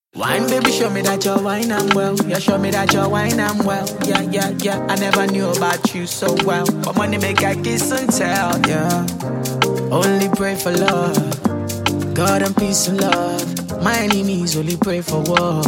Wine, baby, show me that you're wine and well. Yeah, show me that you're wine and well. Yeah, yeah, yeah. I never knew about you so well, but money make I kiss and tell. Yeah, only pray for love, God and peace and love. My enemies only pray for war.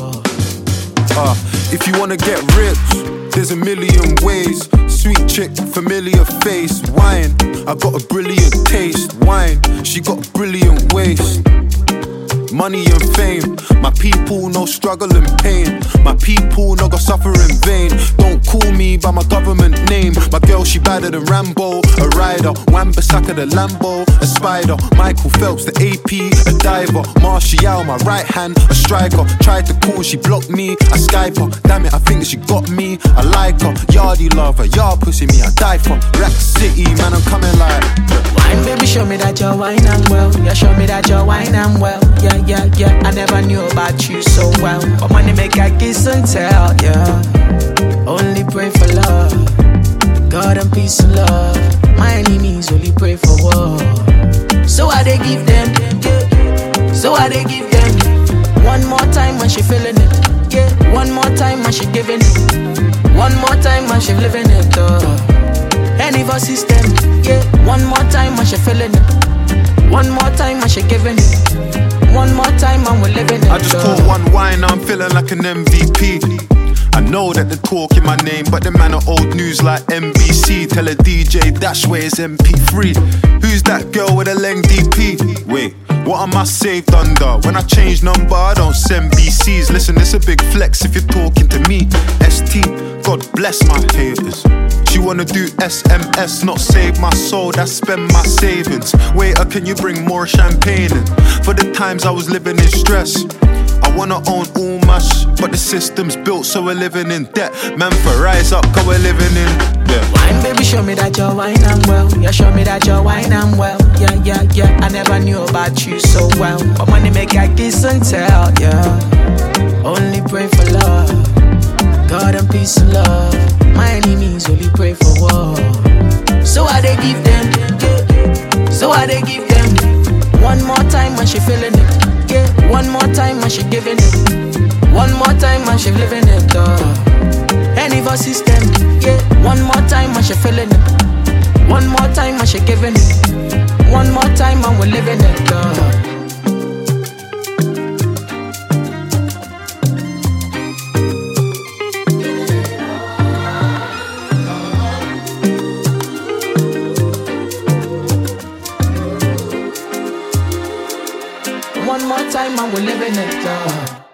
If you wanna get rich, there's a million ways. Sweet chick, familiar face. Wine, I got a brilliant taste. Wine, she got a brilliant waist. Money and fame, my people no struggle and pain. My people no go suffer in vain. Don't call me by my government name. My girl she badder than Rambo, a rider. Wan-Bissaka the Lambo, a spider. Michael Phelps the AP, a diver. Martial my right hand, a striker. Tried to call, she blocked me, I Skype her. Damn it, I think that she got me, I like her. Yardie lover, yard pussy me, I die for. Rack City, man, I'm coming like wine, baby, show me that you're wine and well. Yeah, show me that you're wine and well. Yeah, yeah, yeah. I never knew about you so well, but money make I kiss and tell. Yeah, only pray for love, God and peace and love. My enemies only pray for war. So I they give them, yeah. So I they give them. One more time when she feeling it, yeah. One more time when she giving it. One more time when she living it. Any of our system, yeah. One more time when she feeling it. One more time when she giving it. One more time and we're living it. I just caught one wine, I'm feeling like an MVP. I know that they're talking my name, but the man are old news like NBC. Tell a DJ dash where it's MP3. Who's that girl with a leng DP? Wait, what am I saved under? When I change number, I don't send BCs. Listen, it's a big flex if you're talking to me. ST, God bless my haters. She wanna do SMS, not save my soul, that's spend my savings. Waiter, can you bring more champagne in? For the times I was living in stress, I wanna own all my but the system's built so we're living in debt. Man, for rise up, cause we're living in debt. Wine, baby, show me that you're wine and well. Yeah, show me that you're wine and well. Yeah, yeah, yeah. I never knew about you so well, but money make I kiss and tell. Yeah, only pray for love, God and peace and love. My enemies only pray for war. So I they give them, yeah. So I they give them. One more time when she feeling it, yeah. One more time when she giving it. One more time when she living it. Any of our system, yeah. One more time when she feeling it. One more time when she giving it. One more time when we're living it. One more time and we're living it.